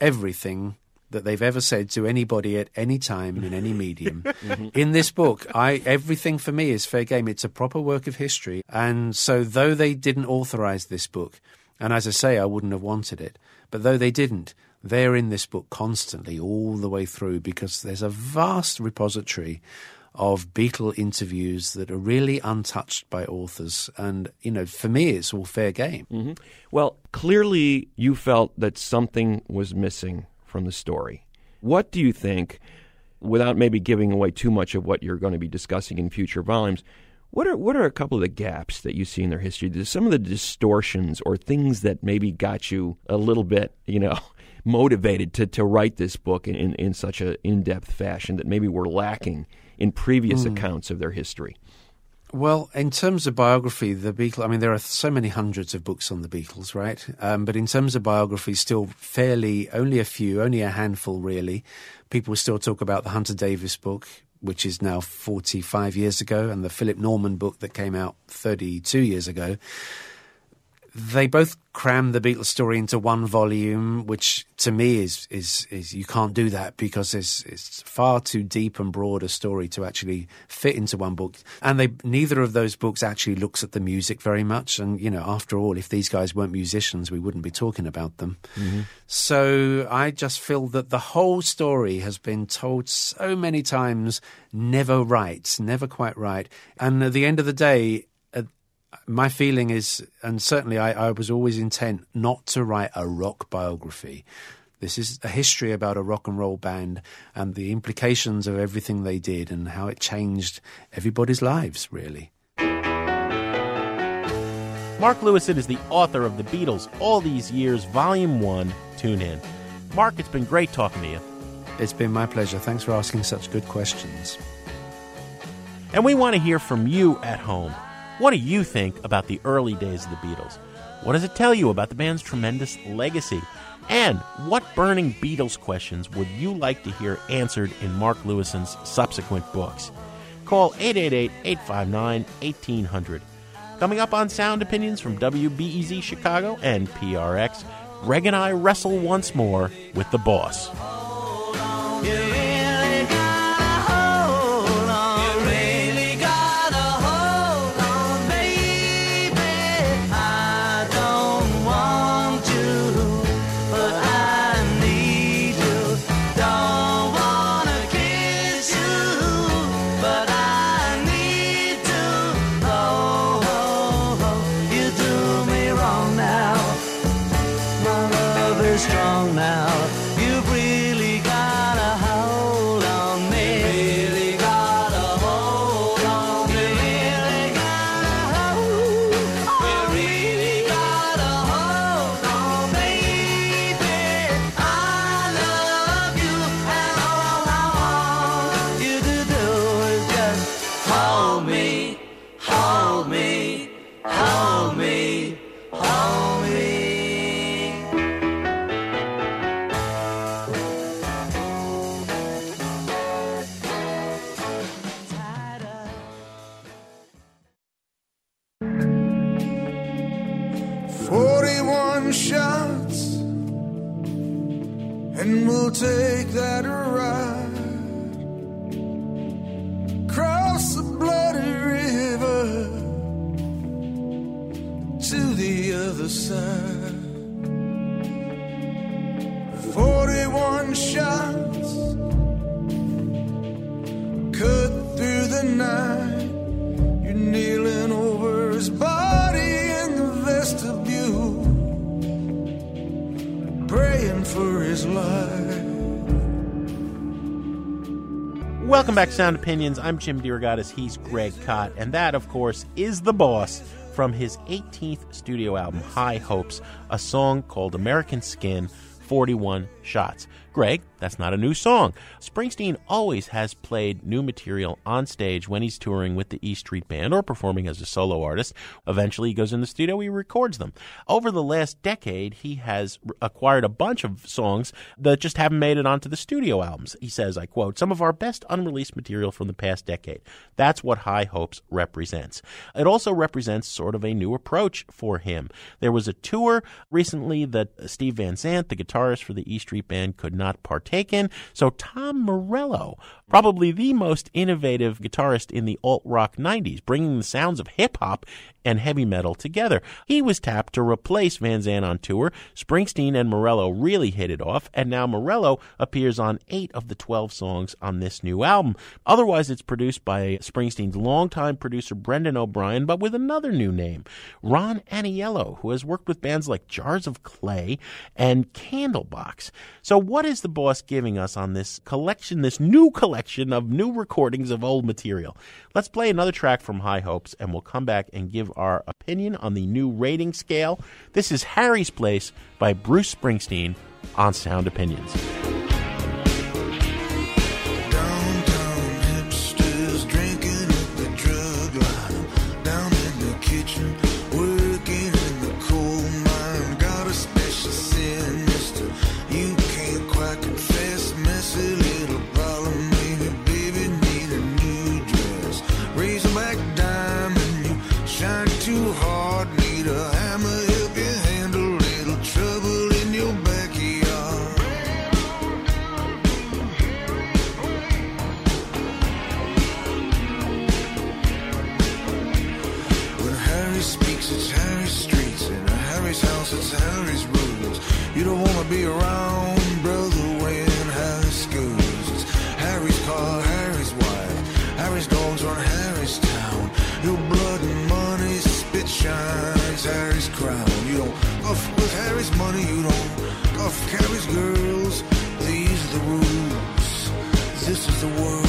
everything that they've ever said to anybody at any time in any medium. Mm-hmm. In this book, I everything for me is fair game. It's a proper work of history. And so though they didn't authorize this book, and as I say, I wouldn't have wanted it, but though they didn't, they're in this book constantly all the way through because there's a vast repository of Beatle interviews that are really untouched by authors. And, you know, for me, it's all fair game. Mm-hmm. Well, clearly you felt that something was missing from the story. What do you think, without maybe giving away too much of what you're going to be discussing in future volumes, what are what are a couple of the gaps that you see in their history? There's some of the distortions or things that maybe got you a little bit, you know, motivated to, to write this book in, in, in such an in-depth fashion that maybe were lacking in previous mm. accounts of their history? Well, in terms of biography, the Beatles, I mean, there are so many hundreds of books on the Beatles, right? Um, but in terms of biography, still fairly, only a few, only a handful, really. People still talk about the Hunter Davis book, which is now forty-five years ago, and the Philip Norman book that came out thirty-two years ago. They both cram the Beatles story into one volume, which to me is is is you can't do that because it's it's far too deep and broad a story to actually fit into one book. And they neither of those books actually looks at the music very much. And you know, after all, if these guys weren't musicians, we wouldn't be talking about them. Mm-hmm. So I just feel that the whole story has been told so many times, never right, never quite right. And at the end of the day, my feeling is, and certainly I, I was always intent not to write a rock biography. This is a history about a rock and roll band and the implications of everything they did and how it changed everybody's lives, really. Mark Lewisohn is the author of The Beatles, All These Years, Volume one. Tune in. Mark, it's been great talking to you. It's been my pleasure. Thanks for asking such good questions. And we want to hear from you at home. What do you think about the early days of the Beatles? What does it tell you about the band's tremendous legacy? And what burning Beatles questions would you like to hear answered in Mark Lewisohn's subsequent books? Call eight eight eight, eight five nine, one eight zero zero. Coming up on Sound Opinions from W B E Z Chicago and P R X, Greg and I wrestle once more with the boss. Strong now, you've really got a hold on me. Really got a hold on me. Really got a hold on me. Really got a hold on me. Baby, I love you, and all I want you to do is just hold me, hold me, hold me, hold me. Forty-one shots, and we'll take that ride across the bloody river to the other side. Forty-one shots, cut through the night. You're kneeling over his body in the vestibule, praying for his life. Welcome back to Sound Opinions. I'm Jim DeRogatis. He's Greg Kot. And that, of course, is The Boss from his eighteenth studio album, High Hopes, a song called American Skin, forty-one Shots. Greg, that's not a new song. Springsteen always has played new material on stage when he's touring with the E Street Band or performing as a solo artist. Eventually, he goes in the studio, he records them. Over the last decade, he has acquired a bunch of songs that just haven't made it onto the studio albums. He says, I quote, some of our best unreleased material from the past decade. That's what High Hopes represents. It also represents sort of a new approach for him. There was a tour recently that Steve Van Zandt, the guitarist for the E Street Band, could not partake in. So Tom Morello, probably the most innovative guitarist in the alt-rock nineties, bringing the sounds of hip-hop and heavy metal together. He was tapped to replace Van Zandt on tour. Springsteen and Morello really hit it off, and now Morello appears on eight of the twelve songs on this new album. Otherwise, it's produced by Springsteen's longtime producer Brendan O'Brien, but with another new name, Ron Aniello, who has worked with bands like Jars of Clay and Candlebox. So what is the boss giving us on this collection, this new collection of new recordings of old material? Let's play another track from High Hopes, and we'll come back and give our opinion on the new rating scale. This is Harry's Place by Bruce Springsteen on Sound Opinions. You don't want to be around, brother, when Harris goes. It's Harry's car, Harry's wife, Harry's dogs run Harry's town. Your blood and money spit shines Harry's crown. You don't guff with Harry's money, you don't guff Harry's girls. These are the rules, this is the world.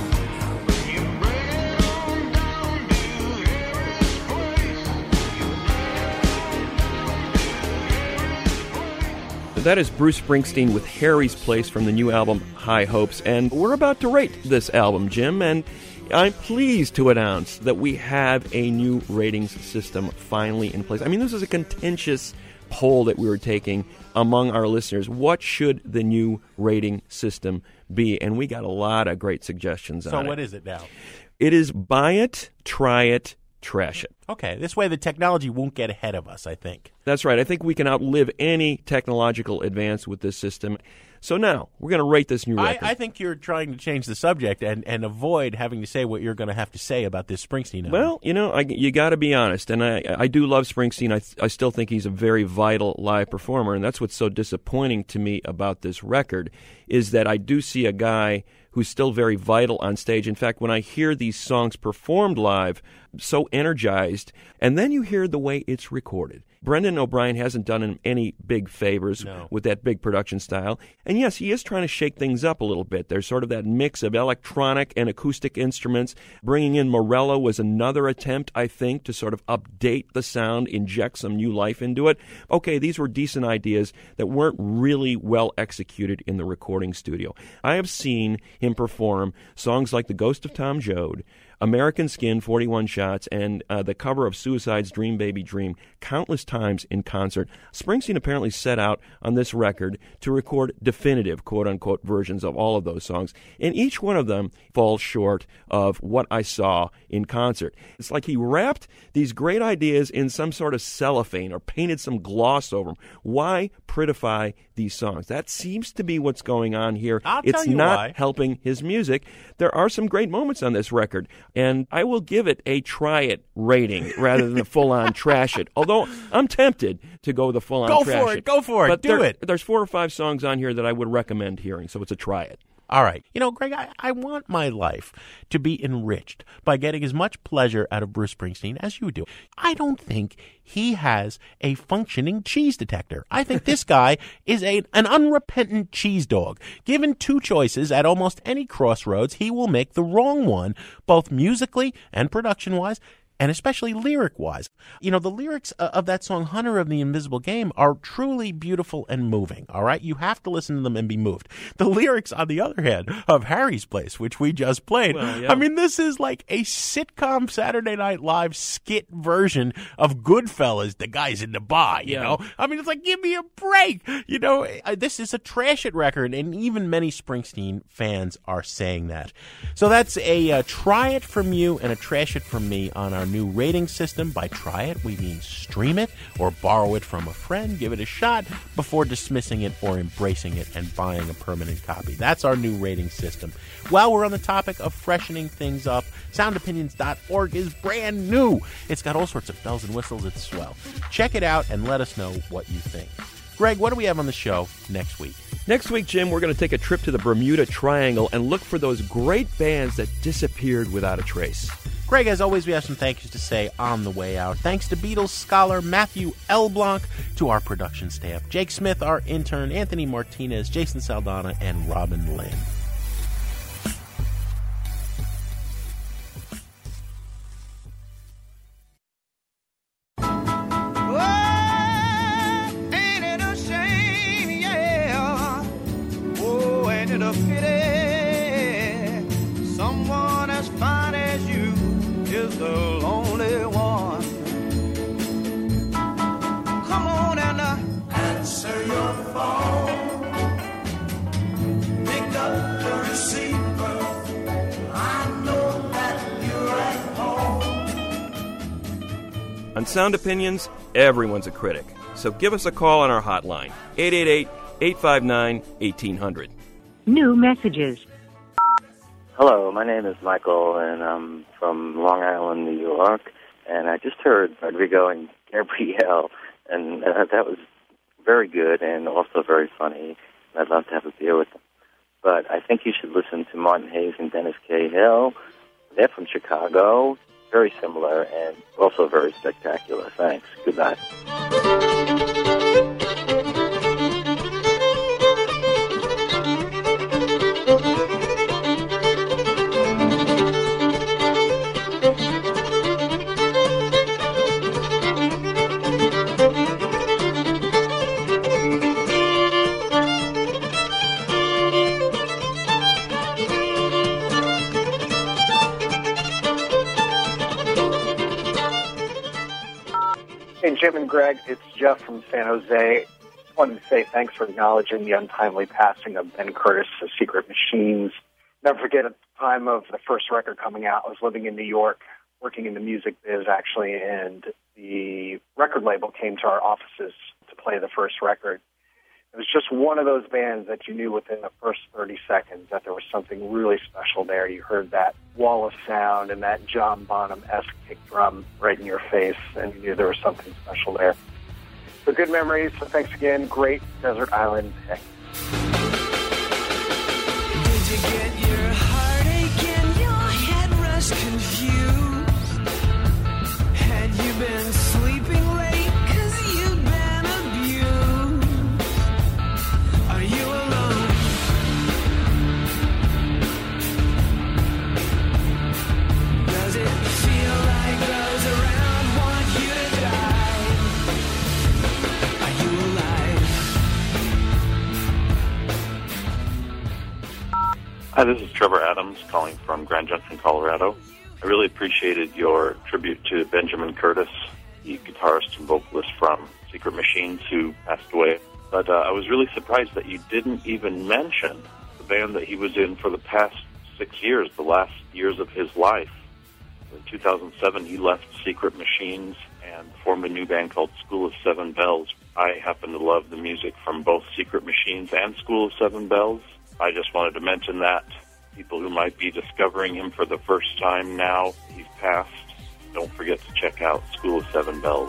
That is Bruce Springsteen with Harry's Place from the new album High Hopes, and we're about to rate this album, Jim, and I'm pleased to announce that we have a new ratings system finally in place. I mean, this is a contentious poll that we were taking among our listeners. What should the new rating system be? And we got a lot of great suggestions so on it. So what is it now? It is buy it, try it, trash it. Okay, this way the technology won't get ahead of us, I think. That's right. I think we can outlive any technological advance with this system. So now, we're going to rate this new record. I, I think you're trying to change the subject and, and avoid having to say what you're going to have to say about this Springsteen album. Well, you know, I, you got to be honest, and I, I do love Springsteen. I, I still think he's a very vital live performer, and that's what's so disappointing to me about this record, is that I do see a guy who's still very vital on stage. In fact, when I hear these songs performed live, so energized, and then you hear the way it's recorded. Brendan O'Brien hasn't done him any big favors no. with that big production style. And yes, he is trying to shake things up a little bit. There's sort of that mix of electronic and acoustic instruments. Bringing in Morello was another attempt, I think, to sort of update the sound, inject some new life into it. Okay, these were decent ideas that weren't really well executed in the recording studio. I have seen him perform songs like The Ghost of Tom Joad, American Skin, forty-one Shots, and uh, the cover of Suicide's Dream Baby Dream countless times in concert. Springsteen apparently set out on this record to record definitive, quote-unquote, versions of all of those songs, and each one of them falls short of what I saw in concert. It's like he wrapped these great ideas in some sort of cellophane or painted some gloss over them. Why prettify these songs? That seems to be what's going on here. I'll it's tell you not why. helping his music. There are some great moments on this record, and I will give it a try it rating rather than a full-on trash it. Although I'm tempted to go the full-on Go trash for it. Go for it. But Do there, it. There's four or five songs on here that I would recommend hearing, so it's a try it. All right. You know, Greg, I, I want my life to be enriched by getting as much pleasure out of Bruce Springsteen as you do. I don't think he has a functioning cheese detector. I think this guy is a an unrepentant cheese dog. Given two choices at almost any crossroads, he will make the wrong one, both musically and production-wise. and especially lyric-wise. You know, the lyrics of that song, Hunter of the Invisible Game, are truly beautiful and moving, all right? You have to listen to them and be moved. The lyrics, on the other hand, of Harry's Place, which we just played, well, yeah. I mean, this is like a sitcom Saturday Night Live skit version of Goodfellas, the guys in the bar, you yeah. know? I mean, it's like, give me a break! You know, this is a trash-it record, and even many Springsteen fans are saying that. So that's a uh, try it from you and a trash it from me on our new rating system. By try it, we mean stream it or borrow it from a friend, give it a shot before dismissing it or embracing it and buying a permanent copy. That's our new rating system. While we're on the topic of freshening things up, sound opinions dot org is brand new. It's got all sorts of bells and whistles. It's swell. Check it out and let us know what you think. Greg, what do we have on the show next week? Next week, Jim, we're going to take a trip to the Bermuda Triangle and look for those great bands that disappeared without a trace. Greg, as always, we have some thank yous to say on the way out. Thanks to Beatles scholar Matthew L. Blanc, to our production staff, Jake Smith, our intern, Anthony Martinez, Jason Saldana, and Robin Lynn. On Sound Opinions, everyone's a critic. So give us a call on our hotline, eight eight eight, eight five nine, one eight zero zero. New messages. Hello, my name is Michael, and I'm from Long Island, New York. And I just heard Rodrigo and Gabrielle, and uh, that was very good and also very funny. I'd love to have a beer with them. But I think you should listen to Martin Hayes and Dennis Cahill. They're from Chicago. Very similar and also very spectacular. Thanks. Good night. Jim and Greg, it's Jeff from San Jose. I wanted to say thanks for acknowledging the untimely passing of Ben Curtis of Secret Machines. Never forget at the time of the first record coming out, I was living in New York, working in the music biz actually, and the record label came to our offices to play the first record. It was just one of those bands that you knew within the first thirty seconds that there was something really special there. You heard that wall of sound and that John Bonham-esque kick drum right in your face, and you knew there was something special there. So good memories. So thanks again. Great Desert Island Pick. Did you get your heartache and your head rush confused? Had you been sleeping late 'cause you've been abused? Are you alone? Does it feel like those around want you to die? Are you alive? Hi, this is Trevor Adams calling from Grand Junction, Colorado. I really appreciated your tribute to Benjamin Curtis, the guitarist and vocalist from Secret Machines who passed away. But uh, I was really surprised that you didn't even mention the band that he was in for the past six years, the last years of his life. In two thousand seven, he left Secret Machines and formed a new band called School of Seven Bells. I happen to love the music from both Secret Machines and School of Seven Bells. I just wanted to mention that. People who might be discovering him for the first time now, he's passed, don't forget to check out School of Seven Bells.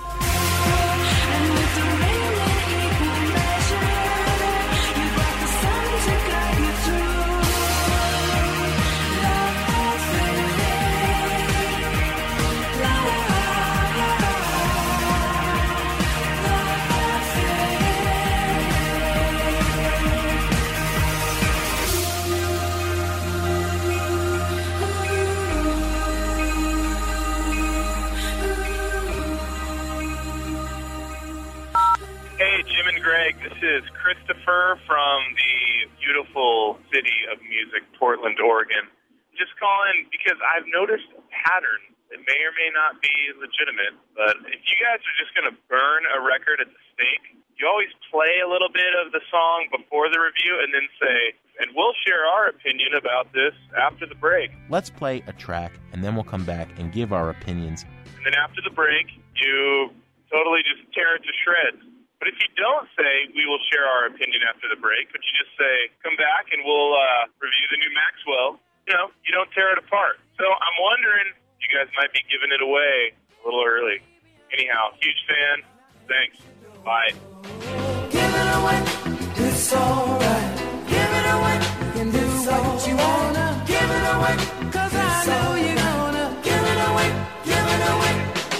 from the beautiful city of music, Portland, Oregon. Just calling because I've noticed a pattern that may or may not be legitimate, but if you guys are just going to burn a record at the stake, you always play a little bit of the song before the review and then say, and we'll share our opinion about this after the break. Let's play a track, and then we'll come back and give our opinions. And then after the break, you totally just tear it to shreds. But if you don't say, we will share our opinion after the break, but you just say, come back and we'll uh, review the new Maxwell, you know, you don't tear it apart. So I'm wondering, you guys might be giving it away a little early. Anyhow, huge fan. Thanks. Bye. Give it away, it's alright. Give it away, you can do what you wanna. Give it away, cause I know you're gonna. Give it away, give it away.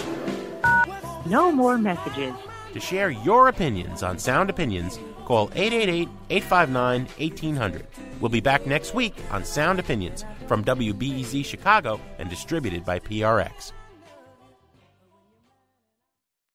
No more messages. To share your opinions on Sound Opinions, call eight eight eight, eight five nine, one eight hundred. We'll be back next week on Sound Opinions from W B E Z Chicago and distributed by P R X.